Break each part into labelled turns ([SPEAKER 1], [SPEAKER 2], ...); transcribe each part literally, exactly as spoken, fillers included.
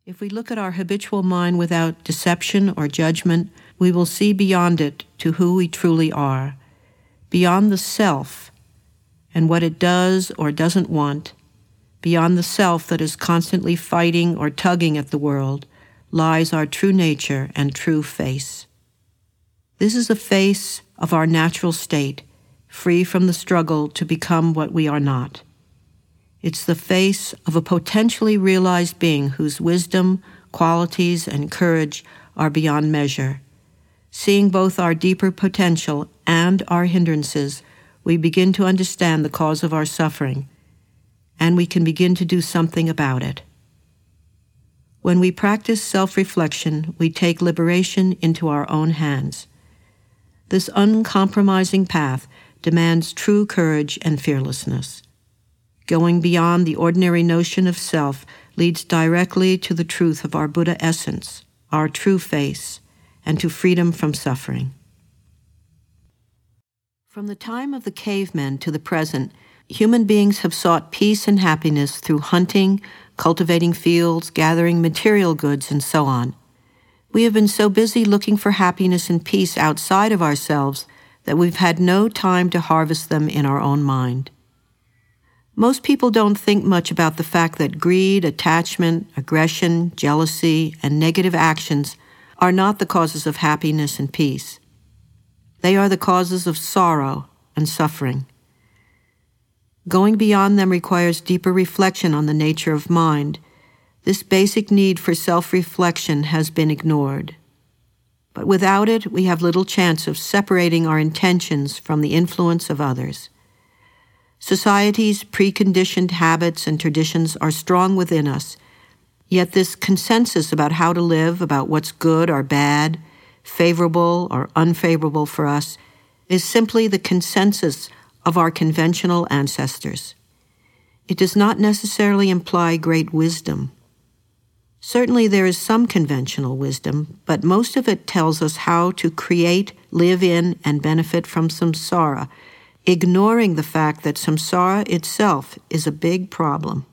[SPEAKER 1] If we look at our habitual mind without deception or judgment, we will see beyond it to who we truly are. Beyond the self and what it does or doesn't want, beyond the self that is constantly fighting or tugging at the world, lies our true nature and true face. This is a face of our natural state, free from the struggle to become what we are not. It's the face of a potentially realized being whose wisdom, qualities, and courage are beyond measure. Seeing both our deeper potential and our hindrances, we begin to understand the cause of our suffering, and we can begin to do something about it. When we practice self-reflection, we take liberation into our own hands. This uncompromising path demands true courage and fearlessness. Going beyond the ordinary notion of self leads directly to the truth of our Buddha essence, our true face, and to freedom from suffering. From the time of the cavemen to the present, human beings have sought peace and happiness through hunting, cultivating fields, gathering material goods, and so on. We have been so busy looking for happiness and peace outside of ourselves that we've had no time to harvest them in our own mind. Most people don't think much about the fact that greed, attachment, aggression, jealousy, and negative actions are not the causes of happiness and peace. They are the causes of sorrow and suffering. Going beyond them requires deeper reflection on the nature of mind. This basic need for self-reflection has been ignored. But without it, we have little chance of separating our intentions from the influence of others. Society's preconditioned habits and traditions are strong within us, yet this consensus about how to live, about what's good or bad, favorable or unfavorable for us, is simply the consensus of our conventional ancestors. It does not necessarily imply great wisdom. Certainly there is some conventional wisdom, but most of it tells us how to create, live in, and benefit from samsara, ignoring the fact that samsara itself is a big problem.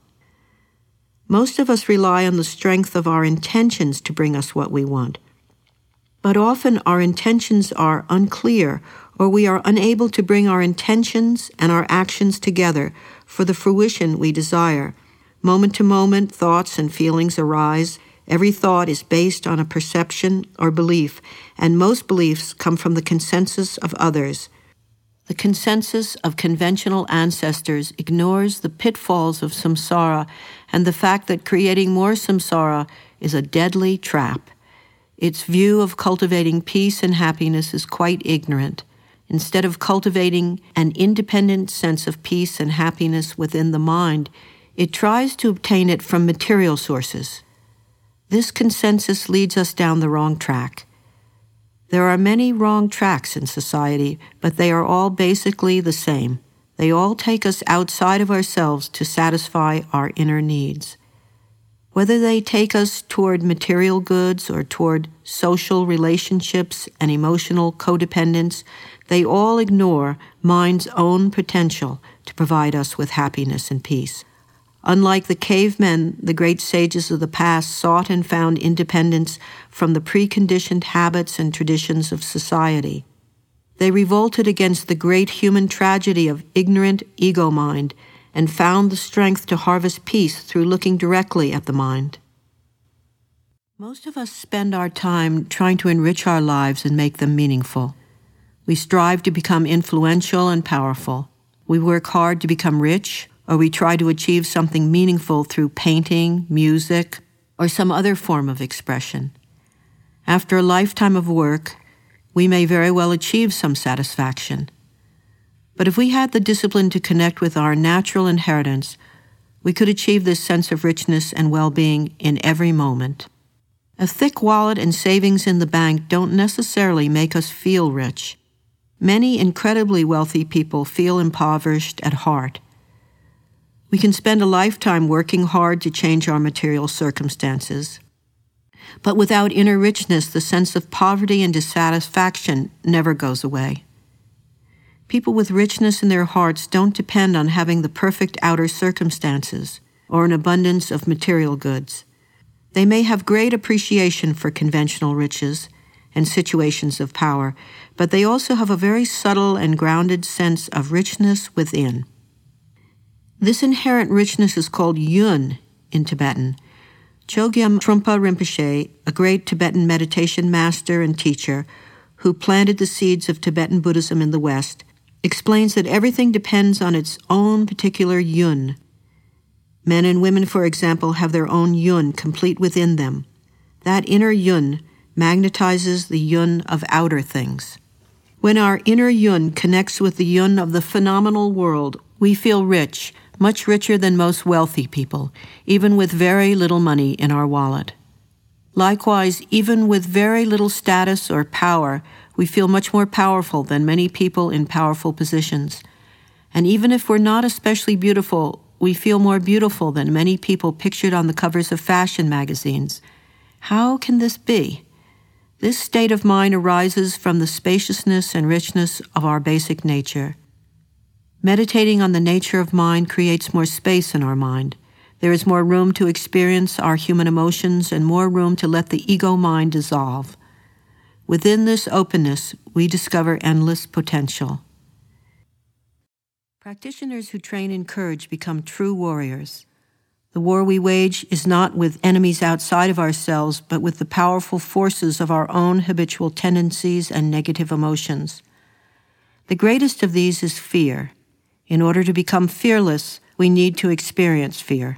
[SPEAKER 1] Most of us rely on the strength of our intentions to bring us what we want. But often our intentions are unclear, or we are unable to bring our intentions and our actions together for the fruition we desire. Moment to moment, thoughts and feelings arise. Every thought is based on a perception or belief, and most beliefs come from the consensus of others. The consensus of conventional ancestors ignores the pitfalls of samsara and the fact that creating more samsara is a deadly trap. Its view of cultivating peace and happiness is quite ignorant. Instead of cultivating an independent sense of peace and happiness within the mind, it tries to obtain it from material sources. This consensus leads us down the wrong track. There are many wrong tracks in society, but they are all basically the same. They all take us outside of ourselves to satisfy our inner needs. Whether they take us toward material goods or toward social relationships and emotional codependence, they all ignore mind's own potential to provide us with happiness and peace. Unlike the cavemen, the great sages of the past sought and found independence from the preconditioned habits and traditions of society. They revolted against the great human tragedy of ignorant ego mind and found the strength to harvest peace through looking directly at the mind. Most of us spend our time trying to enrich our lives and make them meaningful. We strive to become influential and powerful. We work hard to become rich, or we try to achieve something meaningful through painting, music, or some other form of expression. After a lifetime of work, we may very well achieve some satisfaction. But if we had the discipline to connect with our natural inheritance, we could achieve this sense of richness and well-being in every moment. A thick wallet and savings in the bank don't necessarily make us feel rich. Many incredibly wealthy people feel impoverished at heart. We can spend a lifetime working hard to change our material circumstances. But without inner richness, the sense of poverty and dissatisfaction never goes away. People with richness in their hearts don't depend on having the perfect outer circumstances or an abundance of material goods. They may have great appreciation for conventional riches and situations of power, but they also have a very subtle and grounded sense of richness within. This inherent richness is called yun in Tibetan. Chogyam Trungpa Rinpoche, a great Tibetan meditation master and teacher who planted the seeds of Tibetan Buddhism in the West, explains that everything depends on its own particular yun. Men and women, for example, have their own yun complete within them. That inner yun magnetizes the yun of outer things. When our inner yun connects with the yun of the phenomenal world, we feel rich, much richer than most wealthy people, even with very little money in our wallet. Likewise, even with very little status or power, we feel much more powerful than many people in powerful positions. And even if we're not especially beautiful, we feel more beautiful than many people pictured on the covers of fashion magazines. How can this be? This state of mind arises from the spaciousness and richness of our basic nature. Meditating on the nature of mind creates more space in our mind. There is more room to experience our human emotions and more room to let the ego mind dissolve. Within this openness, we discover endless potential. Practitioners who train in courage become true warriors. The war we wage is not with enemies outside of ourselves, but with the powerful forces of our own habitual tendencies and negative emotions. The greatest of these is fear. In order to become fearless, we need to experience fear.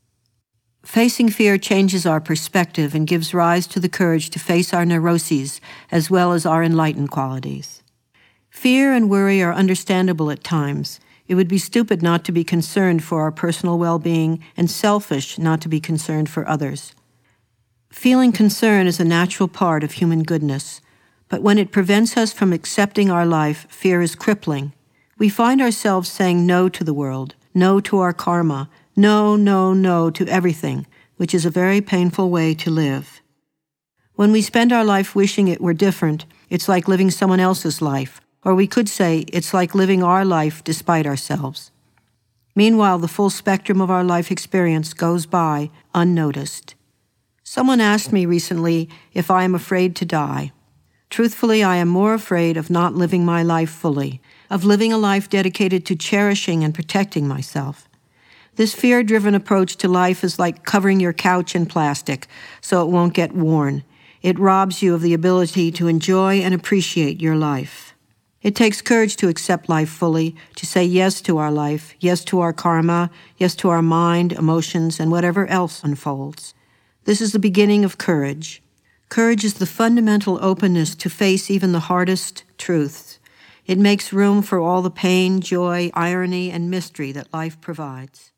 [SPEAKER 1] Facing fear changes our perspective and gives rise to the courage to face our neuroses as well as our enlightened qualities. Fear and worry are understandable at times. It would be stupid not to be concerned for our personal well-being and selfish not to be concerned for others. Feeling concern is a natural part of human goodness, but when it prevents us from accepting our life, fear is crippling. We find ourselves saying no to the world, no to our karma, no, no, no to everything, which is a very painful way to live. When we spend our life wishing it were different, it's like living someone else's life. Or we could say it's like living our life despite ourselves. Meanwhile, the full spectrum of our life experience goes by unnoticed. Someone asked me recently if I am afraid to die. Truthfully, I am more afraid of not living my life fully, of living a life dedicated to cherishing and protecting myself. This fear-driven approach to life is like covering your couch in plastic so it won't get worn. It robs you of the ability to enjoy and appreciate your life. It takes courage to accept life fully, to say yes to our life, yes to our karma, yes to our mind, emotions, and whatever else unfolds. This is the beginning of courage. Courage is the fundamental openness to face even the hardest truths. It makes room for all the pain, joy, irony, and mystery that life provides.